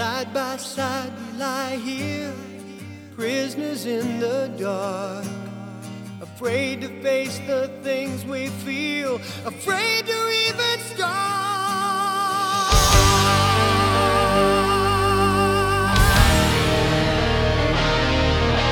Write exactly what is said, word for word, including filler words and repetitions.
Side by side we lie here, prisoners in the dark, afraid to face the things we feel, afraid to even start.